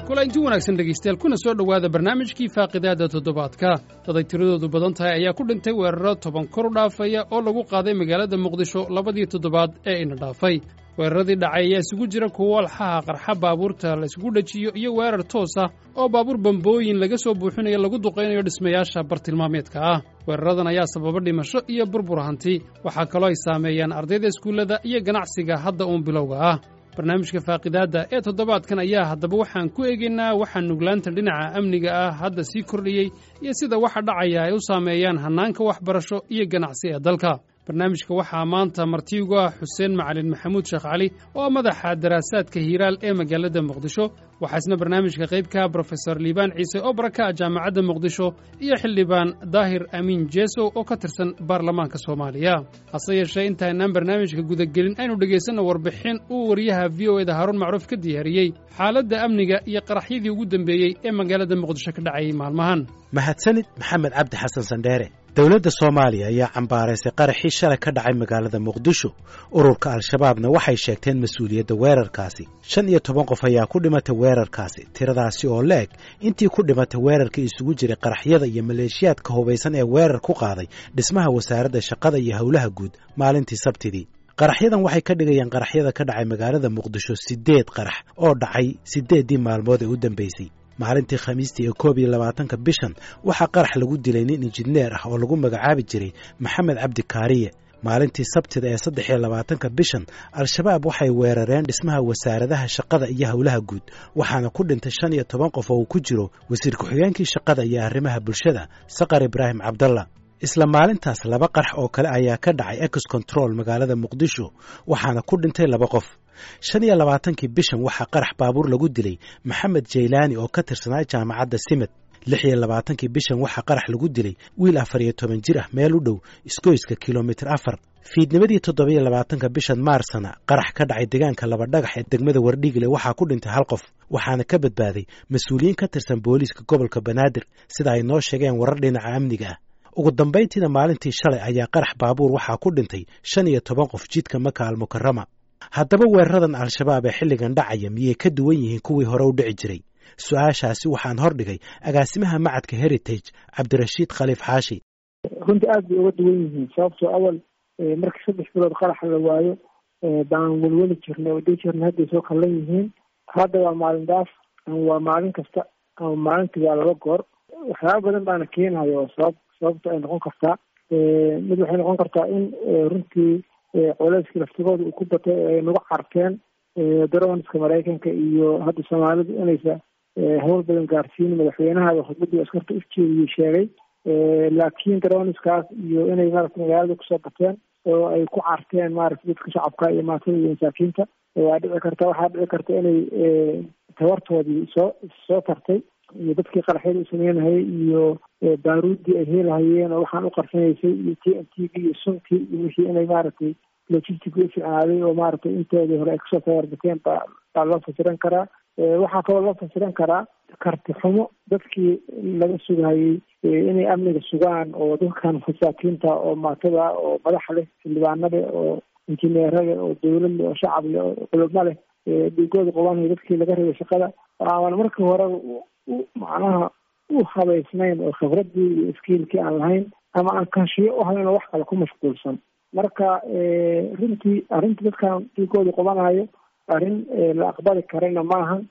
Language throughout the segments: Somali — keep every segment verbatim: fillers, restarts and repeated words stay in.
kulanti wanaagsan dhegaystayaal kuna soo dhowaada barnaamijkii faaqidaada toddobaadka daday tiradoodu badan tahay ayaa ku dhintay weeraro toban kor u dhaafaya oo lagu qaaday magaalada muqdisho labadii toddobaad ee ina dhaafay weeraradii dhacay ayaa isugu jira kuwo walxaha qarxa baabuurta la isugu dhajiyo iyo weerar toos ah oo baabuur bambooyin laga soo buuxinayo lagu duqaynayo dhismayaasha bartilmaameedka ah weeraradan ayaa sababa dhimasho iyo burbur hanti waxaa kaloo ay saameeyaan ardayda iskuullada iyo ganacsiga hadda uun bilowga ah barnaamijka faaqidaadda ee toddobaadkan ayaa haddaba waxaan ku eegaynaa waxaa nuglaanta dhinaca amniga ah hadda sii kordhiyey iyo sida waxa dhacaya ay u saameeyaan hannaanka waxbarasho iyo ganacsi ee dalka barnaamijka waxaa maanta martiigu ah xuseen macalin maxamuud sheekh cali oo madaxa daraasaadka hiiraal ee magaalada muqdisho waxaa isna barnaamijka qayb ka brofesor liibaan ciise oo baraka jaamacadda muqdisho iyo xildhibaan daahir amiin jeesow oo ka tirsan baarlamaanka soomaaliya hase yeeshee intaanaan barnaamijka gudagelin aynu dhegaysanno warbixin uu wariyaha v o eda haruun macruuf ka diyaariyey xaaladda amniga iyo qaraxyadii ugu dambeeyey ee magaalada muqdisho ka dhacayay maalmahan mahadsanid maxamed cabdi xasan sandheere dowladda soomaaliya ayaa cambaaraysay qaraxii shalay ka dhacay magaalada muqdisho ururka al-shabaabna waxay sheegteen mas-uuliyadda weerarkaasi shan iyo toban qof ayaa ku dhimatay weerarkaasi tiradaasi oo la-eg intii ku dhimatay weerarkii isugu jiray qaraxyada iyo maleeshiyaadka hubaysan ee weerar ku qaaday dhismaha wasaaradda shaqada iyo howlaha guud maalintii sabtidii qaraxyadan waxay ka dhigayaan qaraxyada ka dhacay magaalada muqdisho siddeed qarax oo dhacay siddeeddii maalmood ee u dambaysay maalintii khamiistii ee koob iyo labaatanka bishan waxaa qarax lagu dilay nin injineer ah oo lagu magacaabi jiray maxamed cabdi kaariye maalintii sabtida ee saddex iyo labaatanka bishan al-shabaab waxay weerareen dhismaha wasaaradaha shaqada iyo howlaha guud waxaana ku dhintay shan iyo toban qof oo uu ku jiro wasiir ku-xigeenkii shaqada iyo arrimaha bulshada saqar ibraahim cabdalla isla maalintaas laba qarax oo kale ayaa ka dhacay ex control magaalada muqdisho waxaana ku dhintay laba qof shan iyo labaatankii bishan waxaa qarax baabuur lagu dilay maxamed jaylaani oo ka tirsanaa jaamacadda simed lix iyo labaatankii bishan waxaa qarax lagu dilay wiil afar iyo toban jir ah meel u dhow isgoyska kilomitir afar fiidnimadii toddoba iyo labaatanka bishan maarsana qarax ka dhacay deegaanka laba dhagax ee degmada wardhiigle waxaa ku dhintay hal qof waxaana ka badbaaday mas-uuliyiin ka tirsan booliiska gobolka banaadir sida ay noo sheegeen warar dhinaca amniga ah ugu dambayntiina maalintii shalay ayaa qarax baabuur waxaa ku dhintay shan iyo toban qof jidka maka almukarama haddaba weeraradan al-shabaab ee xilligan dhacaya miyay ka duwan yihiin kuwii hore u dhici jiray su-aashaasi waxaan hordhigay agaasimaha macadka heritage cabdirashiid khaliif xaashi runtii aad bay uga duwan yihiin sababtoo awal markii saddex bilood qaraxa la waayo baan welweli jirnay oo dhihi jirnay hadday soo kallan yihiin hadda waa maalin daaf ama waa maalin kasta ama maalintii waa laba goor waxyaaba badan baana keenayo oo sabab sababta ay noqon kartaa mid waxay noqon kartaa in runtii coleyskii laftigooda uu ku batay ay nagu carteen darooniska maraykanka iyo hadda soomaalidu inaysa hawl badan gaarsiin madaxweynaha khudbadii askarta ujeediyey sheegay laakiin darooniskaas iyo inay maaragta magaalada kusoo bateen oo ay ku carteen maaragta dadka shacabka iyo maatada iyo masaakiinta waa dhici karta waxaa dhici karta inay tabartoodii soo soo tartay iyo dadkii qaraxyada u sameynahayay iyo baaruuddii ay heelahayeen oo waxaan u qarsanaysay iyo t n t g iyo suntii iyo wixii inay maaragtay logistic u ficnaaday oo maaragtay inteedii hore ay kasoo tawarbateen baa baa loo fasiran karaa waxaa kaloo loo fasiran karaa karti xumo dadkii laga sugahayey inay amniga sugaan oo dadkan masaakiinta oo maatada oo madaxa leh xildhibaanada oo injineerada oo dawlad leh oo shacab leh oo culamo leh dhiigooda qobanaya dadkii laga rabay shaqada aan markii hore macnaha u habaysnayn oo khibradii iyo iskiilkii aan lahayn ama aan kanshiyo u hayn oo wax kale ku mashquulsan marka runtii arrinta dadkan dhiigooda qobanayo arrin la aqbali karana maahan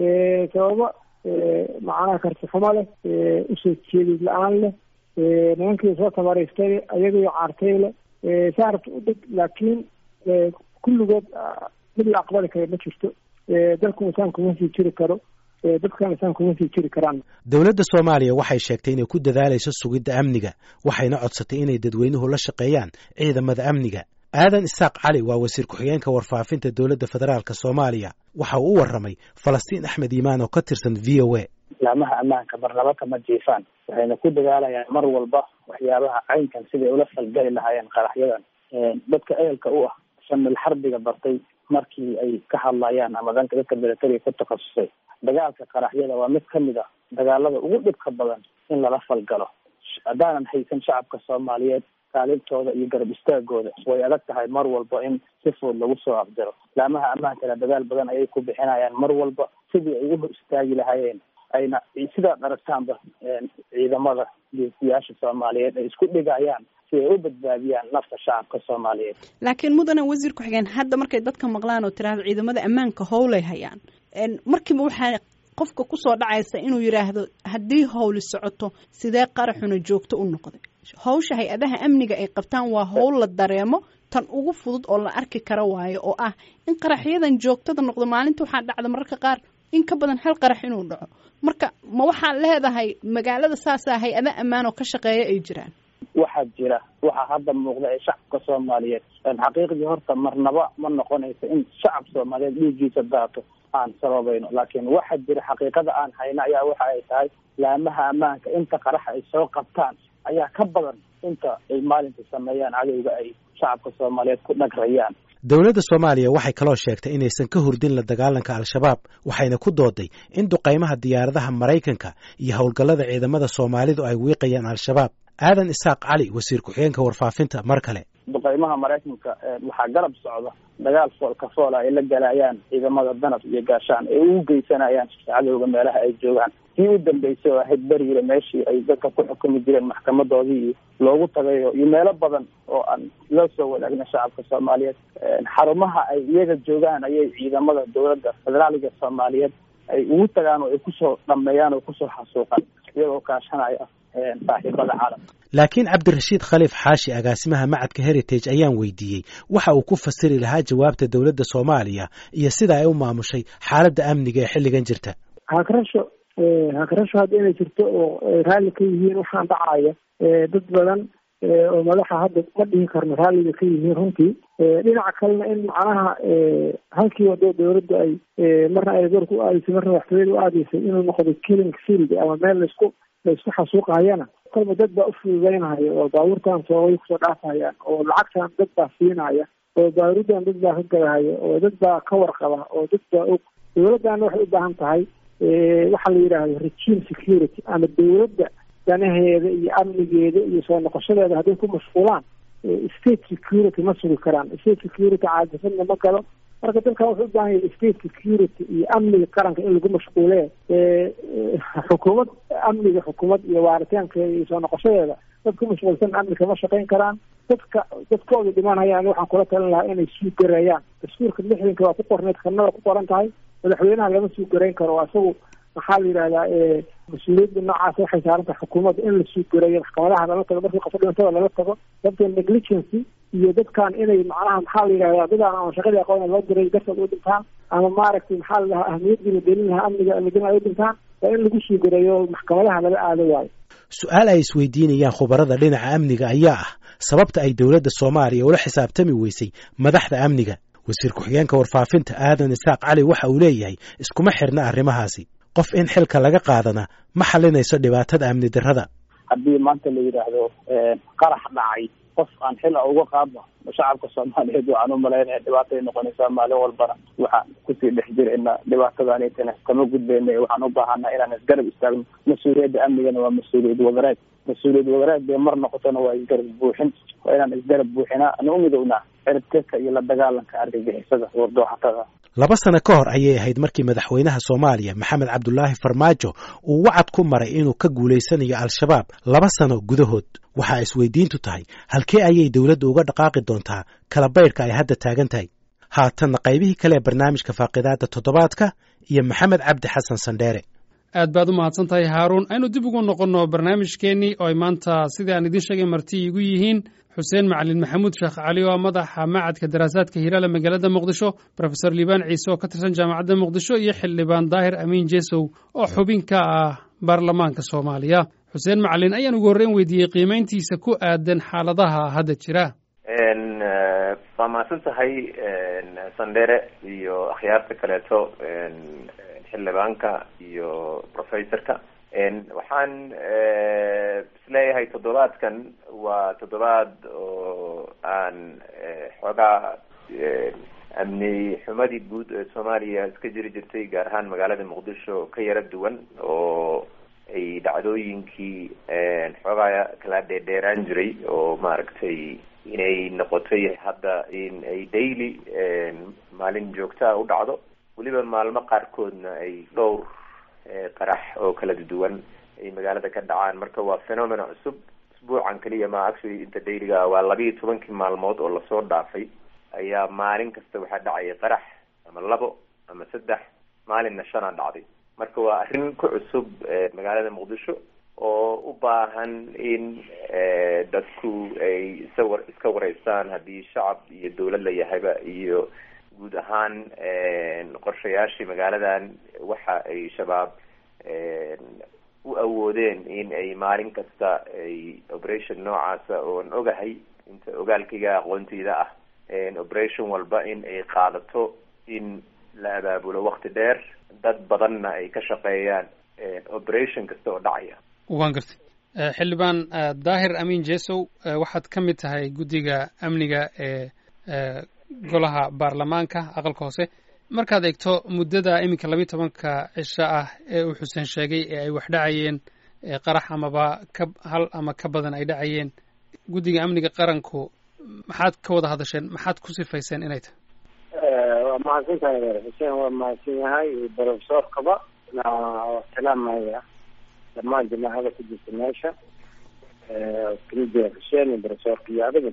sababa macnaha karti xumo leh usoo jeedid la-aan leh nimankii soo tamaraystay ayagoo caartay leh saarabta u dhig laakiin kulligood mid la aqbali kara ma jirto dalku insaan kuma sii jiri karo dadkan insaan kuma sii jiri karaan dowladda soomaaliya waxay sheegtay inay ku dadaalayso sugidda amniga waxayna codsatay inay dadweynuhu la shaqeeyaan ciidamada amniga aadan isaaq cali waa wasiir ku-xigeenka warfaafinta dowladda federaalka soomaaliya waxa uu u warramay falastiin axmed iimaan oo ka tirsan v o a islaamaha ammaanka marnaba kama jiifaan waxayna ku dadaalayaan mar walba waxyaabaha caynkan siday ula falgali lahaayeen qaraxyadan dadka ehelka u ah shamil xarbiga bartay markii ay ka hadlayaan ama danka dadka militariga ku takhasusay dagaalka qaraxyada waa mid kamid ah dagaalada ugu dhibka badan in lala falgalo haddaanan haysan shacabka soomaaliyeed taalibtooda iyo garab istaagooda way adag tahay mar walba in si fudud lagu soo afjaro. laamaha ammaankana dadaal badan ayay ku bixinayaan mar walba sidii ay u hor istaagi lahaayeen, ayna sidaad aragtaanba ciidamada geesiyaasha soomaaliyeed ay isku dhigayaan si ay u badbaadiyaan nafta shacabka soomaaliyeed. laakiin mudane wasiir ku-xigeen, hadda markay dadka maqlaan oo tiraahdo ciidamada ammaanka howlay hayaan, markiiba waxaa qofka kusoo dhacaysa inuu yidhaahdo haddii howli socoto sidee qaraxuna joogto u noqday. hawsha hay-adaha amniga ay qabtaan waa howl la dareemo, tan ugu fudud oo la arki kara waayo, oo ah in qaraxyadan joogtada noqdo. maalinta waxaa dhacda mararka qaar in ka badan hal qarax inuu dhaco. marka ma waxaad leedahay magaalada saasaa hay-ada ammaan oo ka shaqeeya ay jiraan? waxaa jira waxaa hadda muuqda ee shacabka soomaaliyeed xaqiiqdii horta marnaba ma noqonaysa in shacab soomaaliyeed dhiiggiisa daato aan sababayno, laakiin waxaa jira xaqiiqada aan hayna ayaa waxa ay tahay laamaha ammaanka inta qaraxa ay soo qabtaan ayaa ka badan inta ay maalinta sameeyaan cadowga ay shacabka soomaaliyeed ku dhagrayaan. dowladda soomaaliya waxay kaloo sheegtay inaysan ka hurdin la dagaalanka al-shabaab, waxayna ku dooday in duqaymaha diyaaradaha maraykanka iyo howlgallada ciidamada soomaalidu ay wiiqayaan al-shabaab. aadan isaaq cali, wasiir ku-xigeenka warfaafinta, mar kale. duqaymaha maraykanka waxaa garab socda dagaal foolka foola ay la galayaan ciidamada danab iyo gaashaan ay ugu geysanayaan cadowga meelaha ay joogaan. kii u dambeysay oo ahayd beriire meeshii ay dadka ku xukumi jireen maxkamadoodii loogu tagayo iyo meelo badan oo aan loo soo wadaagna shacabka soomaaliyeed. xarumaha ay iyaga joogaan ayay ciidamada dowladda federaaliga soomaaliyeed ay ugu tagaan oo ay kusoo dhameeyaan oo kusoo xasuuqan iyagoo kaashanaya saaxiibada caalamka. laakiin cabdirashiid khaliif xaashi, agaasimaha macadka heritage, ayaan weydiiyey waxa uu ku fasiri lahaa jawaabta dowladda soomaaliya iyo sida ay u maamushay xaaladda amniga ee xilligan jirta. hakarasho hakarasho hadda inay jirto oo raalli ka yihiin waxaan dhacaya dad badan oo madaxa hadda ma dhihi karno raalliga ka yihiin runtii. dhinaca kalena in macnaha halkii wado dowladda ay marna ay goorku aadaysay marna waxtooyada u aadaysay inuu noqdo killing field ama meel laisku laisku xasuuqahayana kolba dad baa ufududeynaya oo baabuurtan soogay kusoo dhaafayaan oo lacagtan dad baa siinaya oo baarudan dad baa ka gadahaya oo dad baa ka warqaba oo dad baa og. dowladdaana waxay u baahan tahay waxaa la yidhaahdo regime security ama dowladda danaheeda iyo amnigeeda iyo soo noqoshadeeda hadday ku mashquulaan state security ma sugi karaan. state security caadifadna ma galo. marka dadkan wuxuu u baahan yahay state security iyo amniga qaranka in lagu mashquulee xukuumad amniga xukuumad iyo waaritaankeeda iyo soo noqoshadeeda dad ku mashquulsan amni kama shaqayn karaan. dadka dadkooda dhimanayaan waxaan kula talin lahaa inay suu gareeyaan. dastuurka lixdanka waa ku qorneed, kanada ku qoran tahay. madaxweynaha lama suu garayn karo. asagu maxaa la yidhahdaa mas-uuliyadda noocaas waxay saaran tahay xukuumadda in la suu gareeyo, maxkamadaha lala tago, markii qofka dhintada lala tago. dadka negligency iyo dadkan inay macnaha maxaa la yidhahdaa dadaan ama shaqadii aqoona loo diray dartood u dhintaan ama maaragtay maxaa la dhahaa ahmiyaddiina delin lahaa amniga amnidima ay u dhintaan, waa in lagu suu gareeyo maxkamadaha laga aado waayo. su-aal ay isweydiinayaan khubarada dhinaca amniga ayaa ah sababta ay dowladda soomaaliya ula xisaabtami weysay madaxda amniga. wasiir ku-xigeenka warfaafinta aadan isaaq cali waxa uu leeyahay iskuma xirna arrimahaasi. qof in xilka laga qaadana ma xalinayso dhibaatada amni darrada. haddii maanta la yidhaahdo qarax dhacay qof aan xil uga qaadno shacabka soomaaliyeed waxaan u malaynaya dhibaatay noqonaysaa. maalin walbana waxaan kusii dhex jirayna dhibaatadaanitana kama gudbayna. waxaan u baahanaa inaan isgarab istaagno. mas-uuliyadda amnigana waa mas-uuliyad wadareed. mas-uuliyad wadareed bay mar noqotona waa isgarab buuxin. waa inaan isgarab buuxinaa ana u midownaa ciribtirka iyo la dagaalanka argagixisada wardooxatada. laba sano ka hor ayay ahayd markii madaxweynaha soomaaliya maxamed cabdulaahi farmaajo uu wacad ku maray inuu ka guulaysanayo al-shabaab laba sano gudahood. waxaa isweydiintu tahay halkee ayay dowladdu uga dhaqaaqi doontaa kala baydhka ay hadda taagan tahay. haatanna qaybihii kale ee barnaamijka faaqidaada toddobaadka iyo maxamed cabdi xasan sandheere. aad baad u mahadsan tahay haaruun. aynu dib ugu noqonno barnaamijkeennii oo ay maanta sidii aan idiin sheegay marti igu yihiin xuseen macalin maxamuud sheekh cali oo madaxa macadka daraasaadka hilaala magaalada muqdisho, profesor liibaan ciise oo ka tirsan jaamacadda muqdisho, iyo xildhibaan daahir amiin jesow oo xubin ka ah baarlamaanka soomaaliya. xuseen macalin ayaan ugu horreyn weydiiyey qiimayntiisa ku aadan xaaladaha hadda jira. waa mahadsan tahay sandere iyo akhyaarta kaleeto, xildhibaanka iyo professorka. waxaan isleeyahay toddobaadkan waa toddobaad oo aan xoogaa amni xumadii guud ee soomaaliya iska jiri jirtay gaar ahaan magaalada muqdisho ka yara duwan oo ay dhacdooyinkii xoogaa kala dheerdheeraan jiray oo maaragtay inay noqotay hadda in ay daily maalin joogtaa u dhacdo, weliba maalmo qaarkoodna ay dhowr qarax oo kala duwan ay magaalada ka dhacaan. marka waa phenomena cusub, usbuucan keliya ma actually inta dailyga waa labiiyo tobankii maalmood oo lasoo dhaafay ayaa maalin kasta waxaa dhacaya qarax ama labo ama saddex, maalinna shanaa dhacday. marka waa arrin ku cusub magaalada muqdisho oo u baahan in dadku ay isawar iska wareystaan haddii shacab iyo dawlad la yahayba, iyo guud ahaan qorshayaashii magaaladan waxa ay shabaab u awoodeen in ay maalin kasta ay operation noocaasa oon ogahay inta ogaalkayga aqoontayda ah operation walba in ay qaadato in la abaabulo wakti dheer, dad badanna ay ka shaqeeyaan operation kasta oo dhacaya. waan gartay. xildhibaan daahir amiin jesow, waxaad ka mid tahay guddiga amniga ee golaha baarlamaanka aqalka hoose. markaad eegto muddada iminka labiiyo tobanka cisho ah ee uu xuseen sheegay ee ay wax dhacayeen qarax amaba ka hal ama ka badan ay dhacayeen, guddiga amniga qaranku maxaad ka wada hadasheen, maxaad ku sifayseen inay tahay? waa mahadsan tahay xuseen, waa mahadsan yahay profesorkaba salaamaya dhammaan jamaacada ku jirta meesha kamida xuseen iyo profesorka iyo adiga.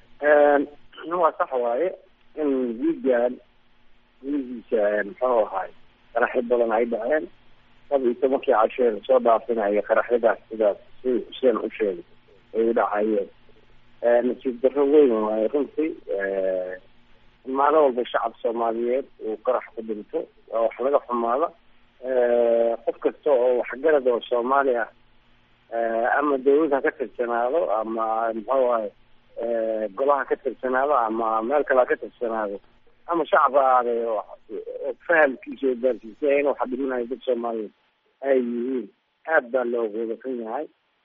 waa sax waaye in wiigan wiigiisa muxuu ahaay qaraxyo badan ay dhaceen, laba iyo tobankii cashee lasoo dhaafinaya qaraxyadaas sidaas si xuseen u sheegay ay u dhacayeen. nasiib darro weyn waaye runtii, maalin walba shacab soomaaliyeed uu qarax ku dhinto waa wax laga xumaada. qof kasta oo waxgarad oo soomaali ah ama dawlad ha ka tirsanaado ama muxuu ahay golaha ka tirsanaado ama meel kale ha ka tirsanaado ama shacab ha aaday oo fahamkiisa oo gaarsiisay in waxa dhimanaya dad soomaaliyeed ay yihiin, aad baa looga wadasan yahay.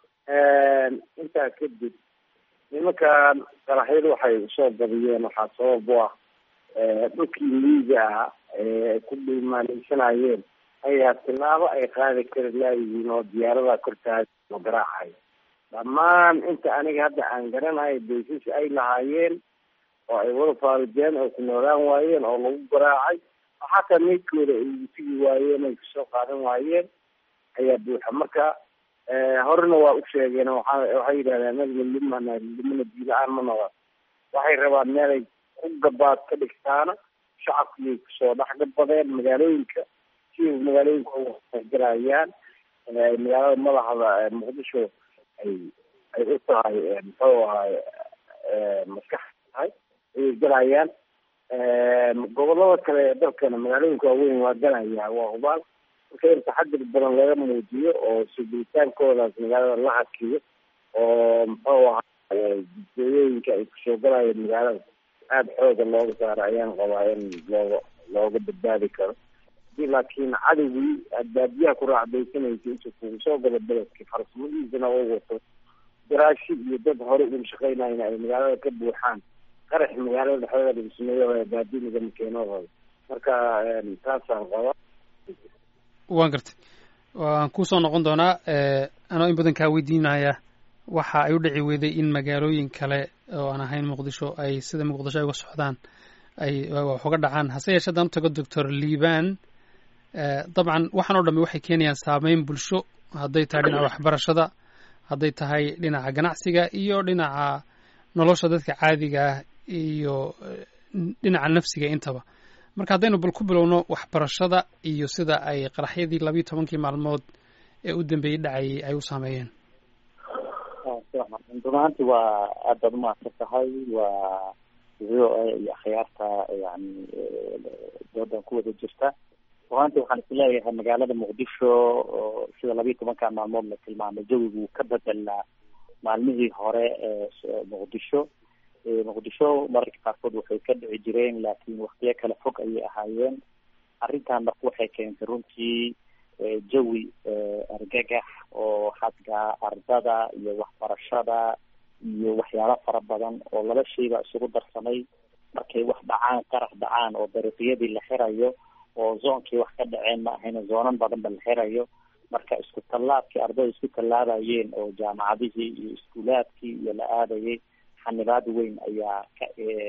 intaa kadib nimankan qaraxyadu waxay usoo badiyeen waxaa sabab u ah dhulkii miyiga ah ee ku dhimaanaysanayeen ayaa tilaabo ay qaadi kari laayihiin oo diyaarada kortaada oo garaacaya. dhammaan inta aniga hadda aan garanayo baysas ay lahaayeen oo ay wada faarijeen oo ku noolaan waayeen oo lagu garaacay, xataa meydkooda ay tigi waayeen ay kusoo qaadan waayeen ayaa buuxa. marka horena waa u sheegeen, waa waxay yidhahdeen meel limana limana diila-aan ma noqon, waxay rabaan meelay ku gabaad ka dhigtaana shacabkii kusoo dhex gabadeen magaalooyinka si magaalooyinka galayaan. magaalada madaxda muqdisho ay ay u tahay muxuu ahay maskax tahay ayay galayaan. gobolada kale ee dalkana magaalooyinka waaweyn waa galayaa, waa hubaal. marka in taxadir badan laga muujiyo oo sugitaankoodaas magaalada la hakiyo oo muxuu ahay jidooyinka ay kusoo galayeen magaalada aada xooga looga saaro ayaan qabaa in looga looga badbaadi karo. hadii laakiin cadowgii aad baadiyaha ku raacdaysanaysa inta kugu soo gala beledkii farsamadiisana oo wato daraashi iyo dad hore uga shaqeynayna ay magaalada ka buuxaan, qarax magaalada dhexdeeda lagu sameeyo baadiyaga makeenadooda. marka taasaan qabaa. waan gartay. waan kusoo noqon doonaa anoo in badan kaa weydiinaya waxa ay u dhici weyday in magaalooyin kale oo aan ahayn muqdisho ay sida muqdisho ay uga socdaan ay wax uga dhacaan. hase yeeshee haddaan tago doctor liban, dabcan waxaan oo dhami waxay keenayaan saameyn bulsho, hadday tahay dhinaca waxbarashada, hadday tahay dhinaca ganacsiga iyo dhinaca nolosha dadka caadiga ah iyo dhinaca nafsiga intaba. marka haddaynu bal ku bilowno waxbarashada iyo sida ay qaraxyadii labiiyo tobankii maalmood ee u dambeeyey dhacayay ay u saameeyeen. runaanti waa aad baad umahadsan tahay. waa v o a iyo akhyaarta yani doodan ku wada jirta. runaanti waxaan isleeyahay magaalada muqdisho sida labiiyo tobanka maalmood la tilmaamay jawigu ka bedelnaa maalmihii hore ee muqdisho. muqdisho mararka qaarkood waxay ka dhici jireen, laakiin waktiyo kale fog ayay ahaayeen. arrintan marka waxay keentay runtii jawi argagax oo xagga ardada iyo waxbarashada iyo waxyaalo fara badan oo laba shayba isugu darsamay. markay wax dhacaan, qarax dhacaan oo dariiqyadii la xirayo oo zoonkii wax ka dhaceen ma ahayna zoonan badanba la xirayo, marka isku tallaabkii ardayda isku tallaabayeen oo jaamacadihii iyo iskuulaadkii iyo la aadayay xanibaad weyn ayaa ka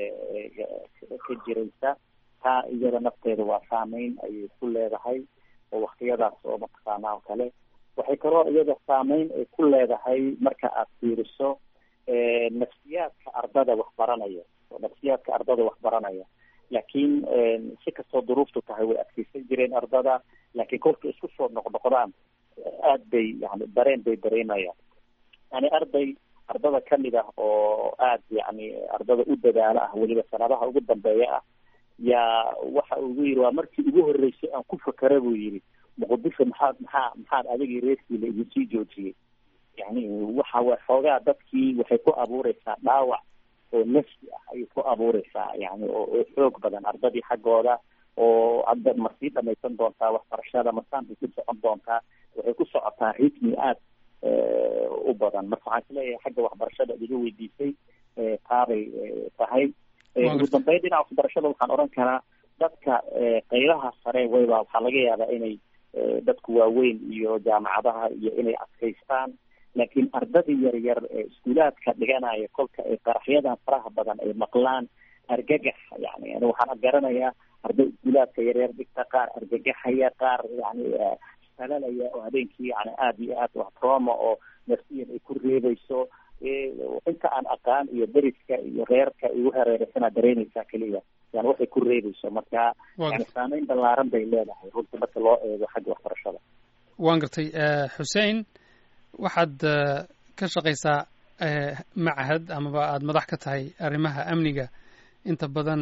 ka jiraysa. taa iyada nafteeda waa saameyn ayay ku leedahay oo waktiyadaas oo mataqaanaa oo kale. waxay kaloo iyada saameyn ay ku leedahay marka aad fiiriso nafsiyaadka ardada waxbaranaya oo nafsiyaadka ardada waxbaranaya laakiin si kastoo duruuftu tahay way adkeysan jireen ardada, laakiin kolka isku soo noqnoqdaan aad bay yani dareen bay dareemayaan. yani arday ardada kamid ah oo aad yani ardada u dadaalo ah weliba sanadaha ugu dambeeya ah yaa waxa ugu yiri waa markii ugu horeysay aan ku fakara buu yiri muqdisho maxaad maxaa maxaad adigii reerkii la idin sii joojiyey. yani waxa waa xoogaa dadkii waxay ku abuureysaa dhaawac oo nafsi ah ayay ku abuureysaa yani oo xoog badan ardadii xaggooda oo hadda ma sii dhamaysan doontaa waxbarashada masaan bay ku socon doontaa, waxay ku socotaa ritmi aad u badan. marka waxaan isleeyahay xagga waxbarashada idiga weydiisay taabay tahay. ugu dambeyn dhinaca waxbarashada waxaan odhan karaa dadka qaybaha sare wayba waxaa laga yaabaa inay dadku waaweyn iyo jaamacadaha iyo inay adkaystaan, laakiin ardadii yar yar ee iskuulaadka dhiganaya kolka ay qaraxyadan faraha badan ay maqlaan argagax. yani ani waxaan garanayaa arday iskuulaadka yaryar dhigta qaar argagaxaya, qaar yani salalaya oo habeenkii yani aada iyo aad wax trauma oo nafsiyan ay ku reebayso. inta aan aqaan iyo deriska iyo reerka igu hareeraysanaa dareemaysaa keliya yani waxay ku reebayso. marka yani saameyn ballaaran bay leedahay runtii marka loo eego xagga waxbarashada. waan gartay. xuseen, waxaad ka shaqaysaa machad amaba aada madax ka tahay arrimaha amniga, inta badan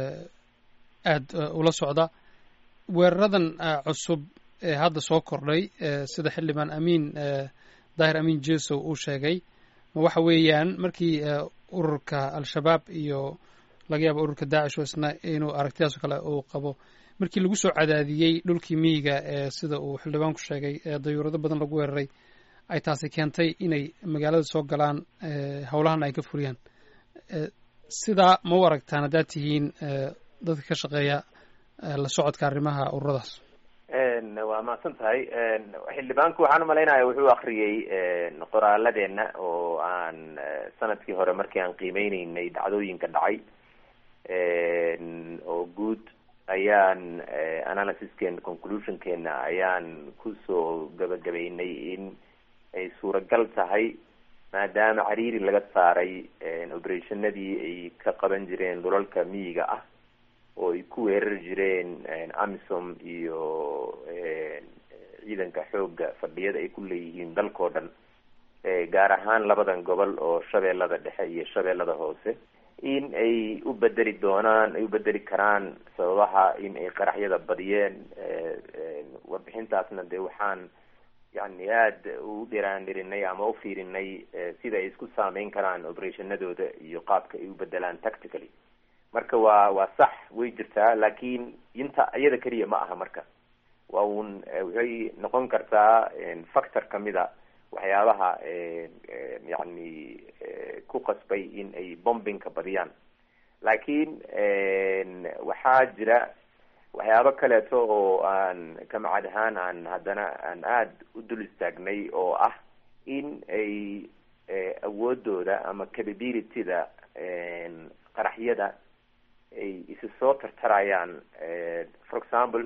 aada ula socda weeraradan cusub ee hadda soo kordhay sida xildhibaan amiin daahir amiin jesow uu sheegay. ma waxa weeyaan markii ururka al-shabaab iyo laga yaabo ururka daacish oo isna inuu aragtidaas oo kale uu qabo markii lagu soo cadaadiyey dhulkii miyiga ee sida uu xildhibaanku sheegay ee dayuurado badan lagu weeraray ay taasi keentay inay magaalada soo galaan howlahana ay ka furiyaan. sidaa ma u aragtaan haddaad tihiin dadka ka shaqeeya la socodka arrimaha ururadaas? waa mahadsan tahay. xildhibaanku waxaan umalaynaya wuxuu akriyey qoraaladeenna oo aan sanadkii hore markii aan qiimeyneynay dhacdooyinka dhacay oo guud ayaan analysiskeena conclusionkeena ayaan kusoo gabagabeynay in ay suuragal tahay maadaama cariiri laga saaray operationadii ay ka qaban jireen dhulalka miyiga ah oo ay ku weerari jireen amisom iyo ciidanka xooga fadhiyada ay ku leeyihiin dalkao dhan, gaar ahaan labadan gobol oo shabeellada dhexe iyo shabeellada hoose, in ay u bedeli doonaan ay u bedeli karaan sababaha in ay qaraxyada badiyeen. warbixintaasna dee waxaan yani aada u dhiraandhirinay ama u fiirinay sida ay isku saameyn karaan operationadooda iyo qaabka ay u bedelaan tactically. marka waa waa sax way jirtaa, laakiin inta iyada keliya ma aha. marka waa un waxay noqon kartaa factor kamida waxyaabaha yani ku qasbay in ay bombinka badiyaan. laakiin waxaa jira waxyaabo kaleeto oo aan ka macad ahaan aan haddana aan aada u dul istaagnay oo ah in ay awoodooda ama capabilityda qaraxyada ay isi soo tartarayaan. for example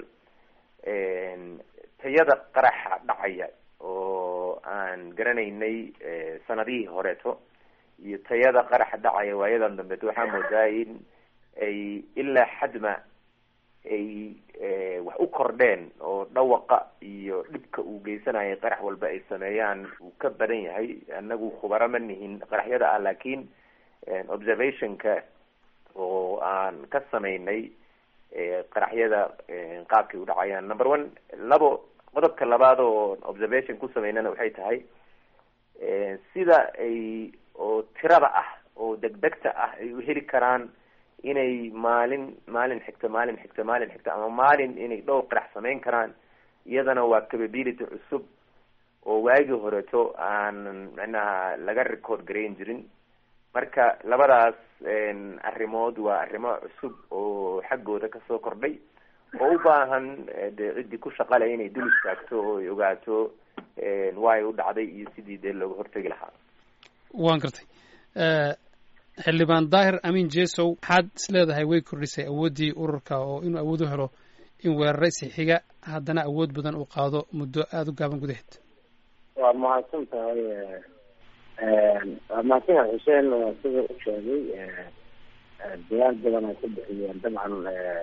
tayada qaraxa dhacaya oo aan garanaynay sanadihii horeeto iyo tayada qaraxa dhacaya waayadan dambeeto waxaa moodaa in ay ilaa xadma ay wax u kordheen oo dhawaqa iyo dhibka uu geysanayay qarax walba ay sameeyaan uu ka badan yahay. anagu khubaro ma nihin qaraxyada ah, laakiin observationka oo aan ka samaynay qaraxyada qaabkay u dhacayaan. number one labo qodobka labaad oo observation ku samaynana waxay tahay sida ay oo tirada ah oo degdegta ah ay u heli karaan inay maalin maalin xigta maalin xigta maalin xigta ama maalin inay dhowr qarax samayn karaan. iyadana waa capability cusub oo waagii horeeto aan macnaha laga record garayn jirin. marka labadaas arrimood waa arrimo cusub oo xaggooda kasoo kordhay oo u baahan de ciddii ku shaqalay inay dul istaagto oo ay ogaato waay u dhacday iyo sidii dee looga hortegi lahaa. waan gartay. xildhibaan daahir amiin jesow, maxaad is leedahay way kordhisay awooddii ururka oo inuu awood u helo in weeraraysi xiga haddana awood badan uu qaado muddo aada u gaaban gudaheed? waa mahadsan tahay waa mahadsan tahay xuseen. waa sida u sheegay dadaal badan ay ku bixiyeen dabcan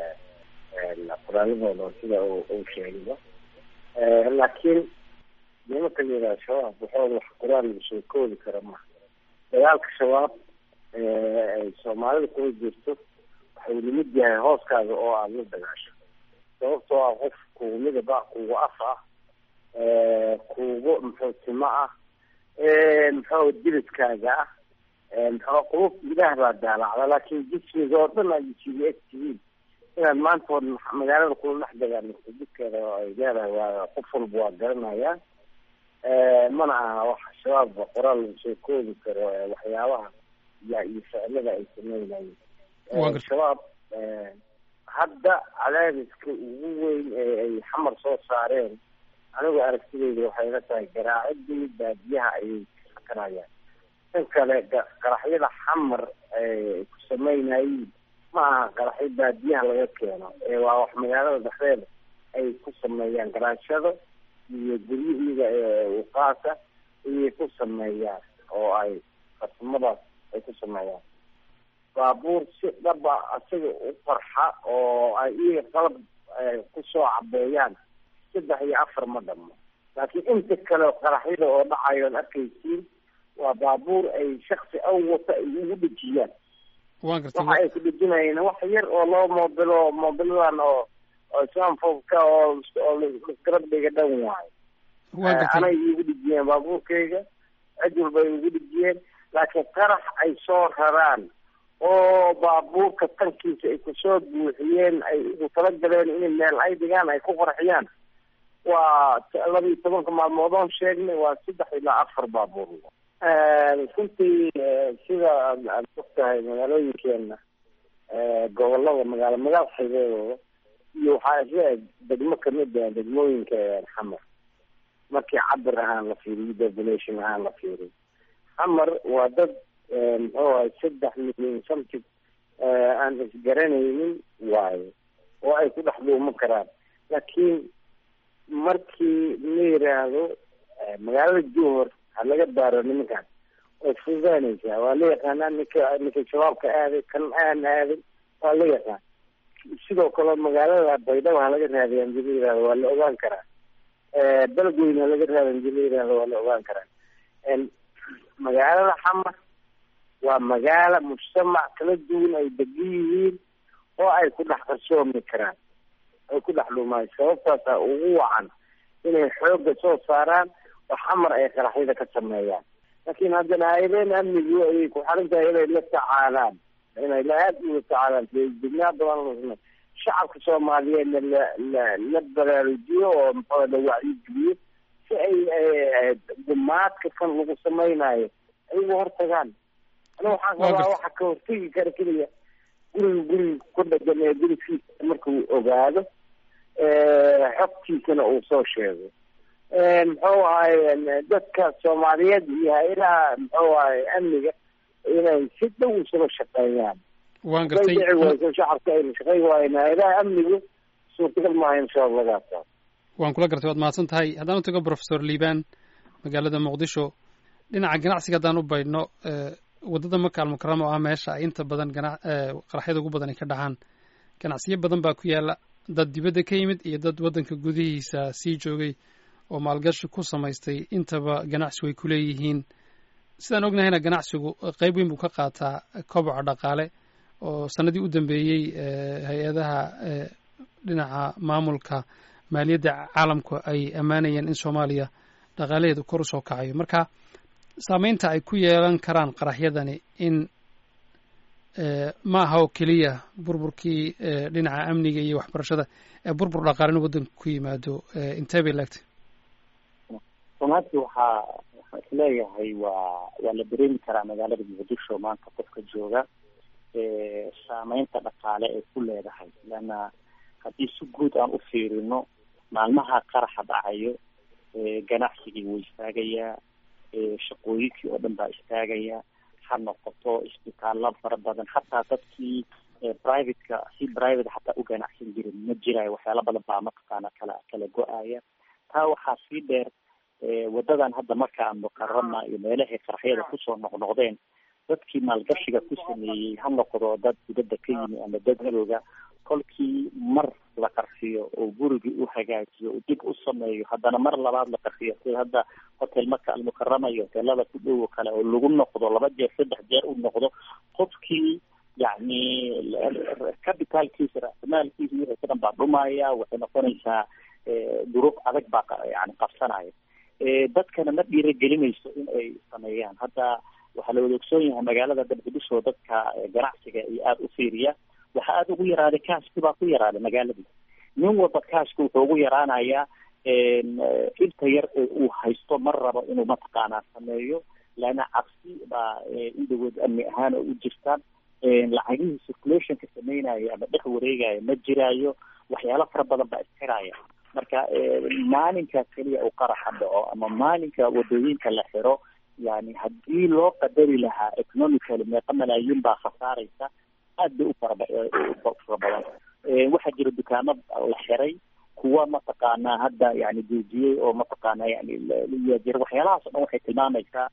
qoraaladooda sida uu sheegayba, laakiin nimanka la yidhaha shabaab waxooda wax qoraal lagu soo koodi kara maha. dagaalka shabaab ay soomaalida kula jirto waxay lamid yahay hooskaaga oo aada la dagaasho, sababtoo ah qof kugu midaba kugu af ah kugu muxuu timo ah muxuu diriskaaga ah muxuu qulub ilaah baa daalacda, laakiin jismiga oo dhan ay isugu eg tihiin inaad maanta oo magaalada kula dhex dagaalamto jidkeeda ay leedahay waa qof walba waa garanayaa. mana aha wax shabaab qoraal lagu soo koodi karo waxyaabaha ya iyo ficilada ay sameynayeen. shabaab hadda cadaadiska ugu weyn ee ay xamar soo saareen anigu aragtideyda waxay la tahay garaacidii baadiyaha ayay sakanayaan. in kale qaraxyada xamar ay ku sameynayeen ma aha qaraxyo baadiyaha laga keeno, waa wax magaalada dhexdeeda ay ku sameeyaan garaashada iyo guryihiida uqaasa ayay ku sameeyaan oo ay farsamadaas ay ku sameeyaan. baabuur si dhaba asaga u qarxa oo ay iyaga qalab kusoo cabeeyaan saddex iyo afar ma dhamo, laakiin inta kale qaraxyada oo dhacayoon arkaysiin waa baabuur ay shaksi aw wata ay ugu dhejiyaan. waxa ay ku dhejinayeen wax yar oo loo moobilo moobiladan oo oo samfobka oo garabdhiga dhan waayo. anay igu dhejiyeen baabuurkayga, cid walba ay ugu dhejiyeen, laakiin qarax ay soo raraan oo baabuurka tankiisa ay kusoo buuxiyeen ay ugu talagaleen in meel ay dhigaan ay ku qarxiyaan waa laba iyo tobanka maalmood oon sheegnay waa saddex ilaa afar baabuur. runtii sida aad ogtahay magaalooyinkeena gobolada magaalo magaal xeebeedooda iyo waxaa isleeyahay degmo kamid ah degmooyinka xamar markii cabir ahaan la fiiriyo population ahaan la fiiriyo xamar waa dad muxuu ahay saddex milyan something aan isgaranaynin waayo oo ay ku dhex dhuuman karaan. laakiin markii la yiraahdo magaalada Johor ha laga baaro nimankan way fududaanaysaa, waa la yaqaanaa ninka ninka shabaabka aaday kan aan aaday waa la yaqaan. sidoo kale magaalada Baydhabo ha laga raadiyaan hadii la yiraahdo waa la ogaan karaa, Beledweyne ha laga raadiyaan hadii la yiraahdo waa la ogaan karaa. magaalada xamar waa magaalo mujtamac kala duwan ay degan yihiin oo ay ku dhex qarsoomi karaan, ay ku dhex dhuumaan. sababtaasa ugu wacan inay xooga soo saaraan oo xamar ay qaraxyada ka sameeyaan. laakiin haddana ayleen amnigu ayay ku xaran tahay inay la tacaalaan inay la-aad ula tacaalaan degnaa badan shacabka soomaaliyeedna la la la baraarujiyo oo muxuu la wacyigeliyo si ay dumaadka kan lagu samaynayo ay uga hortagaan. ana waxaan qabaa waxa ka hortegi kara keliya guriga guriga ku dhagan ee gurigiisa markuu ogaado xogtiisana uu soo sheego. muxuu ahay dadka soomaaliyeed iyo hay-adaha muxuu ahay amniga inay si dhow isula shaqeeyaan. waan gartay shacabka ay shaqeyn waayeen hay-adaha amnigu suurtagal maaha in shabaab laga adkaado. waan kula gartay, waad mahadsan tahay. haddaan u tago professor liibaan magaalada muqdisho, dhinaca ganacsiga haddaan u baydhno waddada maka almukarama oo ah meesha ay inta badan gana qaraxyada ugu badan ay ka dhacaan, ganacsiyo badan baa ku yaala, dad dibadda ka yimid iyo dad waddanka gudihiisa sii joogay oo maalgashi ku samaystay, intaba ganacsi way ku leeyihiin. sidaan ognahayna ganacsigu qayb weyn buu ka qaataa koboca dhaqaale oo sanadii u dambeeyey hay-adaha dhinaca maamulka maaliyadda caalamku ay ammaanayeen in Soomaaliya dhaqaalaheedu kor u soo kacayo. marka saameynta ay ku yeelan karaan qaraxyadani in ma aha oo keliya burburkii dhinaca amniga iyo waxbarashada ee burbur dhaqaalena waddanka ku yimaado, intee bay laagtay? runtii waxaa waxaa isleeyahay waa waa la dareemi karaa magaalada muqdisho maanta qofka jooga saameynta dhaqaale ay ku leedahay. lana haddii si guud aan u fiirino maalmaha qaraxa dhacayo ganacsigii wuu istaagayaa, shaqooyinkii oo dhan baa istaagaya, ha noqoto isbitaalla fara badan, xataa dadkii privateka si private xataa u ganacsan jirin ma jirayo, waxyaala badan baa mataqaana kala kala go-aya. taa waxaa sii dheer wadadan hadda marka aan mukarama iyo meelahay qaraxyada kusoo noqnoqdeen, dadkii maalgashiga ku sameeyey ha noqdo dad dibadda ka yimi ama dad madowga, kolkii mar la qarxiyo oo gurigii u hagaajiyo oo dib u sameeyo, haddana mar labaad la qarxiyo, sida hadda hotel maka almukarama iyo hoteelada ku dhow kale oo lagu noqdo laba jeer saddex jeer u noqdo, qofkii yani capitalkiisa raasmaalkiisa wixii ka dhan baa dhumaya, waxay noqonaysaa duruuf adag baa yani qabsanaya. dadkana ma dhiiragelinayso in ay sameeyaan. hadda waxaa la wada ogsoon yahay magaalada Muqdisho dadka ganacsiga iyo aada u fiiriya, waxaa aada ugu yaraaday kaashki baa ku yaraaday magaaladii. nin walba kaashka wuxuu ugu yaraanayaa inta yar ee uu haysto mar rabo inuu mataqaanaa sameeyo, laana cabsi baa indhagood amni ahaan u jirta, lacagihii circulationka sameynaya ama dhex wareegaya ma jiraayo, waxyaalo fara badan baa isxiraya. marka maalinka keliya uu qaraxa dhaco ama maalinka wadooyinka la xiro, yani haddii loo qadari lahaa economically meeqa malaayiin baa khasaaraysa, aad bay u fara fara badan. waxaa jira dukaamo la xiray, kuwa mataqaanaa hadda yani joojiyey oo mataqaana yani jira, waxyaalahaas o dhan waxay tilmaamaysaa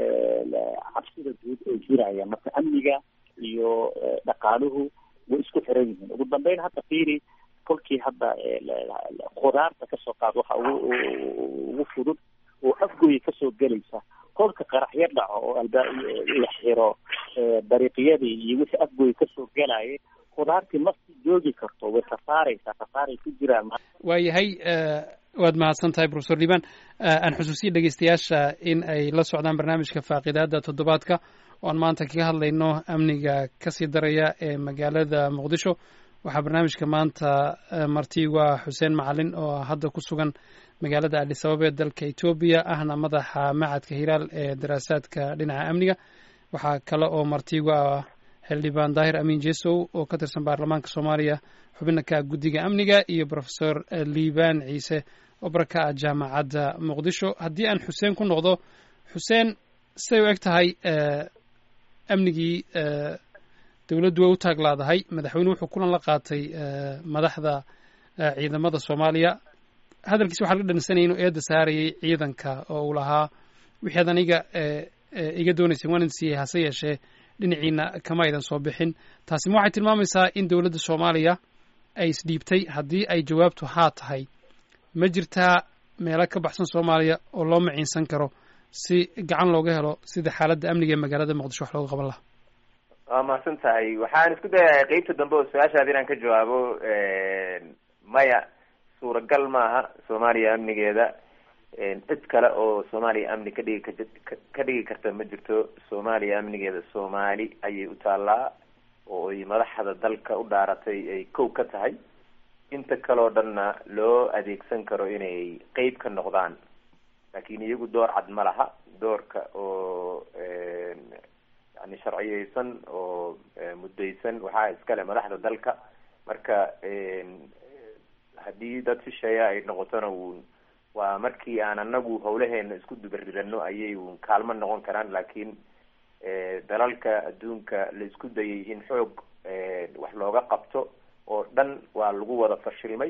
cabsida guud ee jiraya. marka amniga iyo dhaqaaluhu way isku xiran yihiin. ugu dambeyn hadda fiiri, kolkii hadda khudaarta kasoo qaad waxa ugu ugu fudud oo afgooyi kasoo gelaysa, kolka qaraxyo dhaco oo alba la xiro dariiqyadii iyo wixii afgooyi kasoo gelaya, khudaartii ma sii joogi karto, way khasaaraysaa, khasaaray ku jiraan. waayahay waad mahadsan tahay professor liban. aan xusuusiya dhegeystayaasha in ay la socdaan barnaamijka faaqidaada toddobaadka oo aan maanta kaga hadlayno amniga kasii daraya ee magaalada muqdisho. waxaa barnaamijka maanta martigu ah xuseen macalin oo hadda ku sugan magaalada addis ababa ee dalka etoobiya, ahna madaxa macadka hiraal ee daraasaadka dhinaca amniga. waxaa kale oo martigu ah xildhibaan daahir amiin jesow oo ka tirsan baarlamaanka soomaaliya, xubina ka guddiga amniga, iyo professor liban ciise oo baraka ah jaamacadda muqdisho. haddii aan xuseen ku noqdo, xuseen siday u eg tahay amnigii dowladdu way u taaglaadahay, madaxweyne wuxuu kulan la qaatay madaxda ciidamada Soomaaliya. hadalkiisa waxaa laga dhansanayay inuu eedda saarayay ciidanka oo uu lahaa wixii aniga iga doonaysay waan siiyey, hase yeeshee dhinaciina kama aydan soo bixin. taasi ma waxay tilmaamaysaa in dowladda Soomaaliya ay isdhiibtay? haddii ay jawaabtu haa tahay, ma jirtaa meelo ka baxsan Soomaaliya oo loo maciinsan karo si gacan looga helo sida xaaladda amniga ee magaalada Muqdisho wax looga qaban lahaa? waa mahadsan tahay. waxaan isku dayahay qeybta dambe oo su-aashaada inaan ka jawaabo. maya, suuragal maaha soomaaliya amnigeeda. cid kale oo soomaaliya amni ka dhigi ka dhigi karta ma jirto. soomaaliya amnigeeda soomaali ayay u taallaa oo ay madaxda dalka u dhaaratay ay kow ka tahay. inta kaleoo dhanna loo adeegsan karo inay qeyb ka noqdaan, laakiin iyagu door cad ma laha. doorka oo yani sharciyeysan oo muddaysan waxaa iskale madaxda dalka. marka haddii dad shisheeya ay noqotona uun waa markii aan anagu hawlaheena isku dubaridano ayay uun kaalmo noqon karaan, laakiin dalalka adduunka la isku dayay in xoog wax looga qabto oo dhan waa lagu wada fashilmay.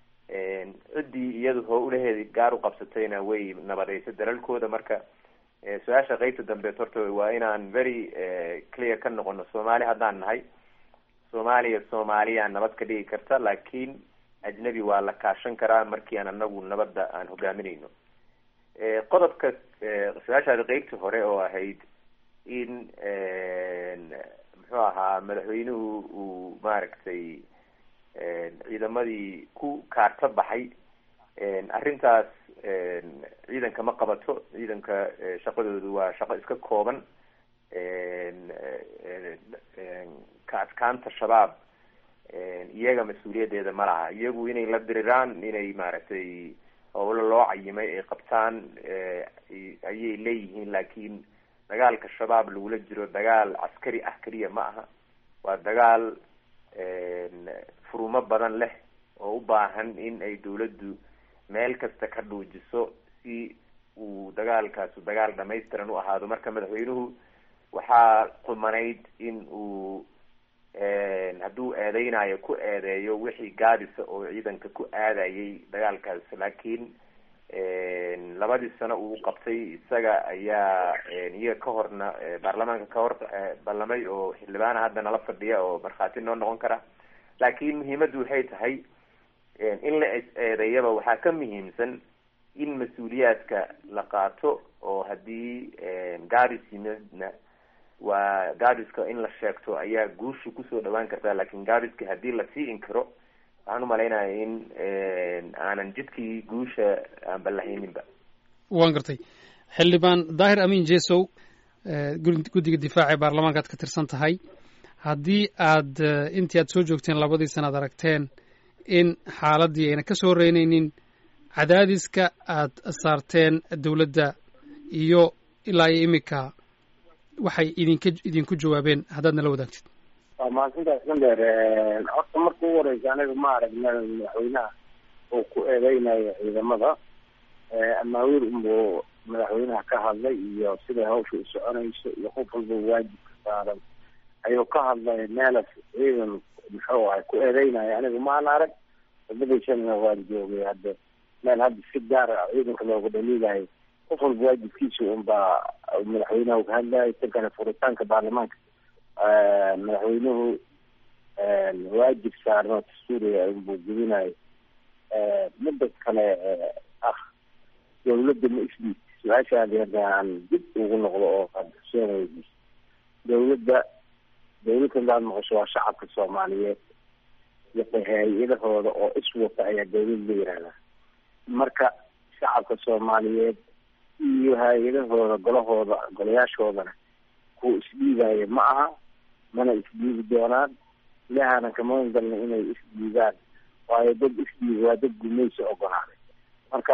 ciddii iyadu hawlaheedi gaar u qabsatayna way nabadaysa dalalkooda. marka su-aasha qeybta dambe horta waa inaan very clear ka noqono. soomaali haddaan nahay, soomaaliya soomaaliya nabad ka dhigi karta, laakiin ajnabi waa la kaashan karaa markii aan anagu nabadda aan hogaaminayno. qodobka su-aashaada qeybta hore oo ahayd in muxuu ahaa madaxweynuhu uu maaragtay ciidamadii ku kaarta baxay, arrintaas ciidanka ma qabato. ciidanka shaqadoodu waa shaqo iska kooban. ka adkaanta shabaab iyaga mas-uuliyaddeeda ma laha. iyagu inay la diriraan, inay maaragtay howlo loo cayimay ay qabtaan ayay leeyihiin, laakiin dagaalka shabaab lagula jiro dagaal caskari ah keliya ma aha. waa dagaal furumo badan leh oo u baahan in ay dawladdu meel kasta ka dhuujiso si uu dagaalkaasu dagaal dhamaystiran u ahaado. marka madaxweynuhu waxaa qumanayd in uu hadduu eedeynayo ku eedeeyo wixii gaadisa oo ciidanka ku aadayay dagaalkaas, laakiin labadii sano uu qabtay isaga ayaa iyaga ka horna baarlamaanka ka hor ballamay oo xildhibaana hadda nala fadhiya oo markhaati noo noqon kara. laakiin muhiimaddu waxay tahay in la eedeeyaba waxaa ka muhiimsan in mas-uuliyaadka la qaato, oo haddii gaadis yimidna waa gaadiska in la sheegto ayaa guusha kusoo dhawaan kartaa. laakiin gaadiska haddii lasii inkiro waxaan umalaynaya in aanan jidkii guusha aan ballahayninba. waan gartay. xildhibaan daahir amiin jesow, guddiga difaaca ee baarlamaanka aad ka tirsan tahay, haddii aad intii aad soo joogteen labadii sana ad aragteen in xaaladii ayna ka soo reynaynin, cadaadiska aad saarteen dawladda iyo ilaa iyo imika waxay idinka idinku jawaabeen haddaad nala wadaagtid. waa mahadsantahay sandheer. horta marka ugu horeysa aniga ma aragna madaxweynaha oo ku eedeynayo ciidamada. amaawiil unbuu madaxweynaha ka hadlay iyo siday hawsha u soconayso iyo qof walba waajibka saaran ayuu ka hadlay. meelas ciidan muxuu ahay ku eedeynayo aniga maan arag. wadadii shalina waan joogay. hadda meel hadda si gaar ah ciidanka looga dhaliilayo qof walba waajibkiisa unbaa madaxweynaha ka hadlayo. tan kale furitaanka baarlamaanka madaxweynuhu waajib saarno dastuuriga unbuu gudinayo. midda kale ah dawladda ma isdhiid su-aashaadi hadda aan dib ugu noqdo oo qadaseen weydiis. dawladda dawlad hadaad noqosho waa shacabka soomaaliyeed iyo hay-adahooda oo iswata ayaa dawlad la yihahdaa. marka shacabka soomaaliyeed iyo hay-adahooda golahooda golayaashoodana kuwa isdhiibaayo ma aha, mana isdhiibi doonaan. ilaahaana kama galna inay isdhiibaan, waayo dad isdhiibi waa dad gumaysi ogolaaday. marka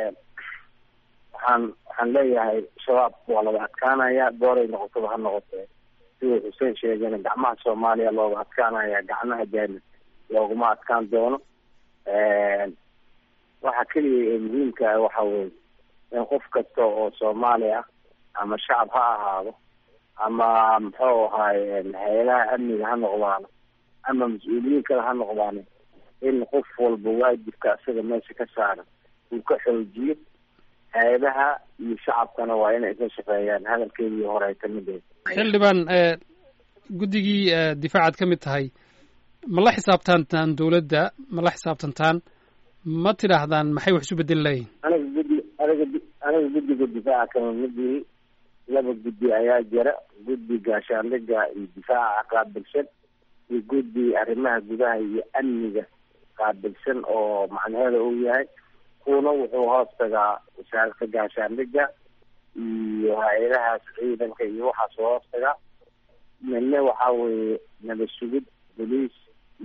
waxaan waxaan leeyahay shabaab waa laga adkaanaya, dooray noqotaba ha noqotee. sida xuseen sheegana gacmaha soomaaliya looga adkaanaya, gacmaha jaanib looguma adkaan doono. waxa keliya ee muhiimka ah waxa weye in qof kasta oo soomaali ah ama shacab ha ahaado ama muxuu ahaay hay-adaha amniga ha noqdaano ama mas-uuliyiin kale ha noqdaane, in qof walba waajibka isaga meesha ka saaran uu ka xoojiyo. hay-adaha iyo shacabkana waa inay isla shaqeeyaan. hadalkeedii hore ay kamid ahayd. xildhibaan, guddigii difaacaad ka mid tahay, ma la xisaabtantaan dawladda? ma la xisaabtantaan? ma tidhaahdaan maxay wax isu bedeli layihin? aniga guddi aniga aniga guddiga difaaca kama midii laba guddi ayaa jira. guddi gaashaandhiga iyo difaaca qaabilsan iyo guddi arrimaha gudaha iyo amniga qaabilsan oo macnaheeda uu yahay. kuwana wuxuu hoos tagaa wasaaradka gaashaandhiga iyo hay-adahaas ciidanka iyo waxaas hoos tagaa. midna waxaa weeye nabad sugid, boliis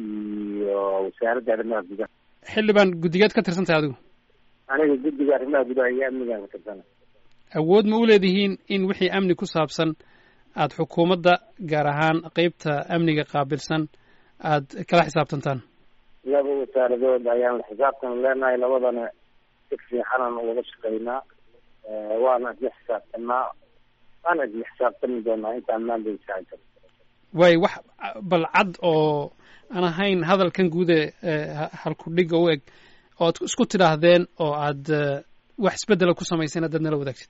iyo wasaaradda arrimaha gudaha. xildhibaan, guddigeed ka tirsan tahay adigu? aniga guddiga arrimaha gudaha iyo amnigaan ka tirsana. awood ma u leedihiin in wixii amni ku saabsan aada xukuumadda gaar ahaan qeybta amniga qaabilsan aada kala xisaabtantaan? laba wasaaradood ayaan xisaabtan leenahay. labadana si fiixanan wada shaqeynaa, waana isla xisaabtanaa, waana isla xisaabtami doonaa intaan maandaysa. waay wax bal cad oo aan ahayn hadalkan guude halku dhiga u eg oo ad isku tidhaahdeen oo aad wax isbedela ku samayseen haddaad nala wadaagtid?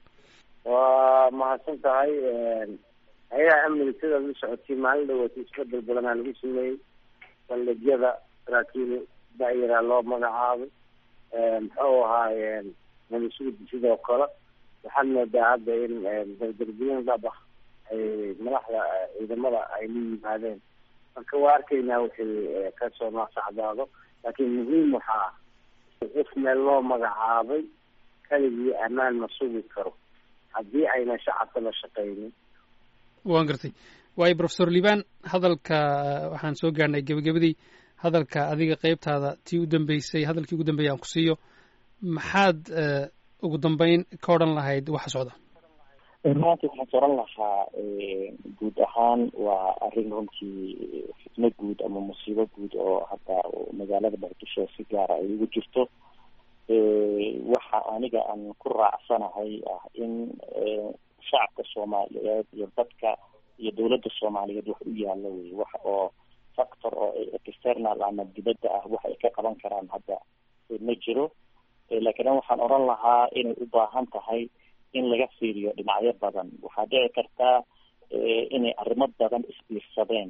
waa mahadsan tahay. hay-adaha amniga sidaad la socotay maalin dhaweeta isbedel badanaa lagu sameeyey. bandhigyada saraakiil da-yaraa loo magacaabay. muxuu ahaaye nabadsuudi sidoo kale. waxaad moodaa hadda in dardargelin dhaba ay madaxda ciidamada ay la yimaadeen. marka waa arkaynaa wixii kasoo naasacdaado. laakiin muhiim waxaa qof meel loo magacaabay keligii ammaan ma sugi karo haddii ayna shacabka la shaqaynin. waan gartay. waayo professor liban, hadalka waxaan soo gaarnay gebagabadii. hadalka adiga qeybtaada tii u dambeysay, hadalkii ugu dambeeyay aan ku siiyo. maxaad ugu dambeyn ka odhan lahayd waxa socda? runtii waxaan oran lahaa guud ahaan waa arrin runtii fitno guud ama musiibo guud oo hadda magaalada muqdisho si gaara ay ugu jirto. waxa aniga aan ku raacsanahay ah in shacabka soomaaliyeed iyo dadka iyo dawladda soomaaliyeed wax u yaalla wey wax oo factor oo external ama dibadda ah wax ay ka qaban karaan hadda ma jiro, laakiin waxaan oran lahaa inay u baahan tahay in laga fiiriyo dhinacyo badan. waxaa dhici kartaa inay arrimo badan isbiirsadeen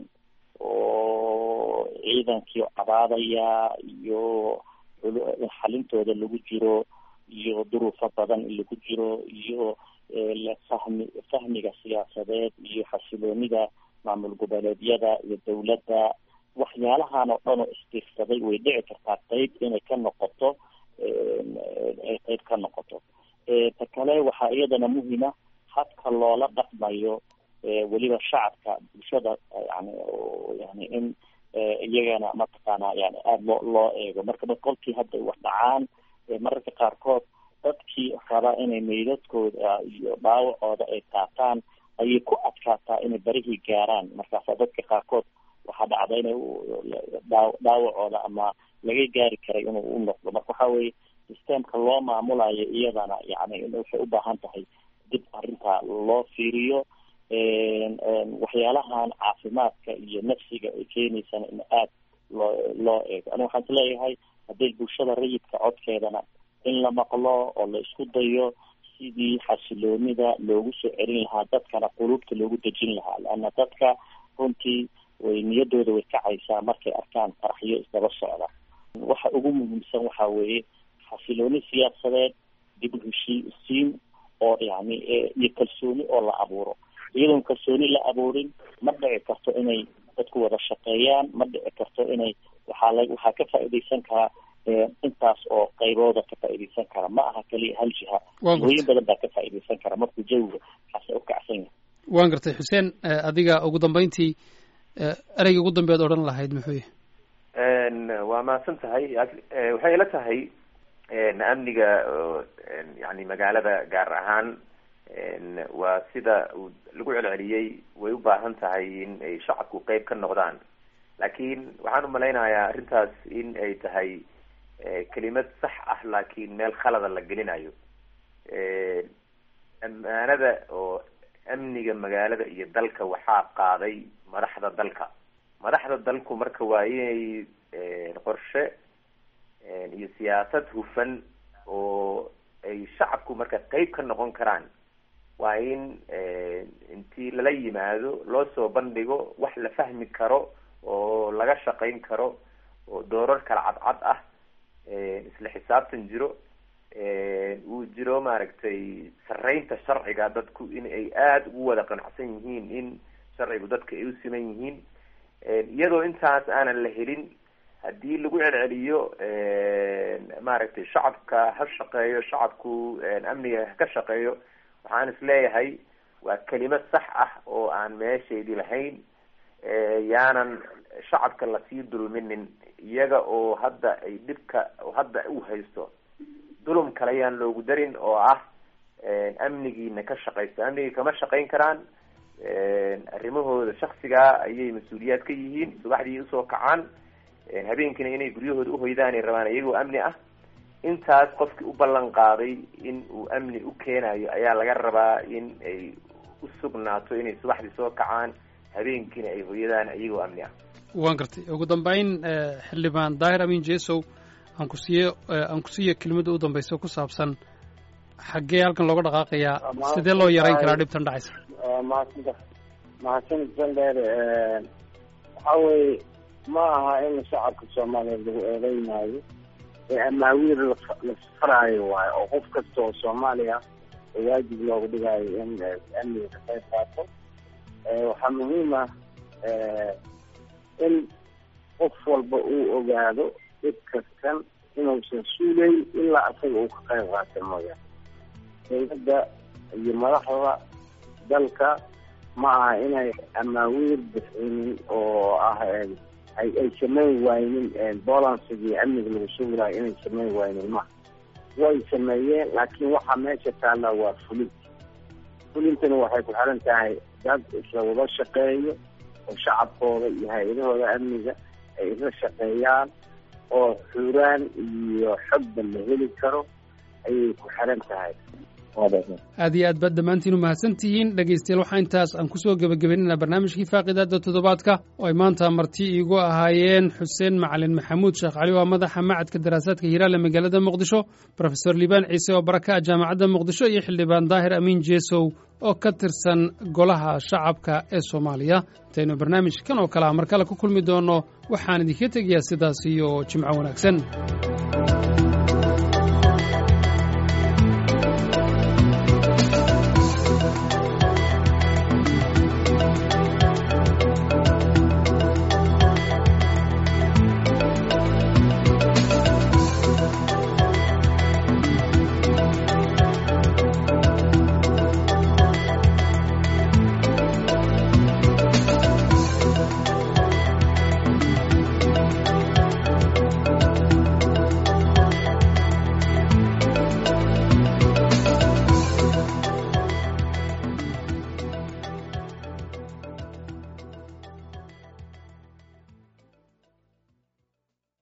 oo ciidankii cabaadaya iyo xalintooda lagu jiro iyo duruufo badan in lagu jiro iyo fahmi fahmiga siyaasadeed iyo xasiloonida maamul goboleedyada iyo dawladda, waxyaalahan oo dhan oo isbiirsaday way dhici kartaa qayb inay ka noqoto ay qayb ka noqoto. ta kale waxaa iyadana muhiima habka loola dhaqmayo weliba shacabka bulshada yani yani in iyagana mataqaana yani aada loo loo eego marka kolkii hadda wax dhacaan mararka qaarkood dadkii rabaa inay meydadkooda iyo dhaawacooda ay qaataan ayay ku adkaataa inay barihii gaaraan, markaasa dadka qaarkood waxaa dhacda inay dhaawacooda ama laga gaari karay inuu u noqdo. marka waxa weye systemka loo maamulayo iyadana yani waxay u baahan tahay dib arrinta loo fiiriyo. waxyaalahan caafimaadka iyo nafsiga ay keenaysana in aada loo loo eego. ani waxaan isleeyahay hadday bulshada rayidka codkeedana in la maqlo oo la isku dayo sidii xasiloonida loogu soo celin lahaa, dadkana qulubta loogu dejin lahaa, laana dadka runtii way niyadooda way kacaysaa markay arkaan qaraxyo isdaba socda. waxa ugu muhiimsan waxaa weeye xasilooni siyaasadeed, dib u heshiisiin oo yani iyo kalsooni oo la abuuro. iyadoon kalsooni la abuurin ma dhici karto inay dadku wada shaqeeyaan, ma dhici karto inay waxaa la waxaa ka faa'iidaysan karaa intaas oo qaybooda ka faa'iidaysan kara, ma aha keliya hal jiha, hooyin badan baa ka faa'iidaysan kara markuu jawiga xase u kacsan yahay. waan gartay xuseen, adiga ugu dambeyntii ereyga ugu dambeed odhan lahayd muxuu yahay? waa mahadsan tahay. waxay ila tahay amniga yani magaalada gaar ahaan waa sida lagu celceliyey way u baahan tahay in ay shacabku qeyb ka noqdaan, laakiin waxaan umalaynayaa arrintaas in ay tahay kelimad sax ah laakiin meel khalada la gelinayo. ammaanada oo amniga magaalada iyo dalka waxaa qaaday madaxda dalka. madaxda dalku marka waa inay qorshe iyo siyaasad hufan oo ay shacabku marka qeyb ka noqon karaan, waa in intii lala yimaado loo soo bandhigo wax la fahmi karo oo laga shaqayn karo oo doorar kala cadcad ah, isla xisaabtan jiro, uu jiro maaragtay sarreynta sharciga, dadku in ay aada ugu wada qanacsan yihiin in sharcigu dadka ay u siman yihiin. iyadoo intaas aanan la helin, haddii lagu celceliyo maaragtay shacabka ha shaqeeyo, shacabku amniga ha ka shaqeeyo, waxaan is leeyahay waa kelimad sax ah oo aan meesheedii lahayn. yaanan shacabka lasii dulminin iyaga oo hadda ay dhibka hadda u haysto dulum kale yaan loogu darin oo ah amnigiina ka shaqaysto. amnigii kama shaqayn karaan, arrimahooda shaksigaa ayay mas-uuliyaad ka yihiin. subaxdii usoo kacaan, habeenkiina inay guryahooda uhoydaan ay rabaan iyagoo amni ah. intaas qofkii u ballan qaaday in uu amni u keenayo ayaa laga rabaa in ay u sugnaato inay subaxdii soo kacaan, habeenkiina ay hoyadaan iyagoo amni ah. waan gartay. ugu dambeyn xildhibaan daahir amiin jesow, aan ku siiye aan ku siiya kelimada u dambeysa ku saabsan xaggee halkan looga dhaqaaqayaa, sidee loo yarayn karaa dhibtan dhacaysa? mahadsan mahadsanid sandheer. waxaa weye ma aha in shacabka soomaaliyeed lagu eedeynaayo ee amaawiir lasfaraayo waayo oo qof kasta oo soomaaliya oo waajib loogu dhigaayo in amniga ka qayb qaato. waxaa muhiim ah in qof walba uu ogaado dhib kastan inuusan suuleyn ilaa asaga uu ka qayb qaata mooyaane. dawladda iyo madaxda dalka ma aha inay amaawiir bixinin oo ah ay ay samayn waaynin bolansigii amniga lagu sugi lahay inay samayn waaynin ma way sameeyeen, laakiin waxaa meesha taalla waa fulin. fulintana waxay ku xiran tahay dad isla wada shaqeeyo oo shacabkooda iyo hay-adahooda amniga ay isla shaqeeyaan oo xuraan iyo xogba la heli karo ayay ku xiran tahay. aad iyo aad baad dhammaantiin u mahadsantihiin dhegaystayaal. waxaa intaas aan ku soo gebagabaynaynaa barnaamijkii faaqidaadda toddobaadka oo ay maanta marti iigu ahaayeen xuseen macalin maxamuud sheekh cali waa madaxa macadka daraasaadka hiiraale magaalada muqdisho, brofesor liibaan ciise oo baraka ah jaamacadda muqdisho, iyo xildhibaan daahir amiin jeesow oo ka tirsan golaha shacabka ee soomaaliya. intaynu barnaamijkan oo kale ah mar kale ku kulmi doonno waxaan idinka tegayaa sidaas iyo jimco wanaagsan.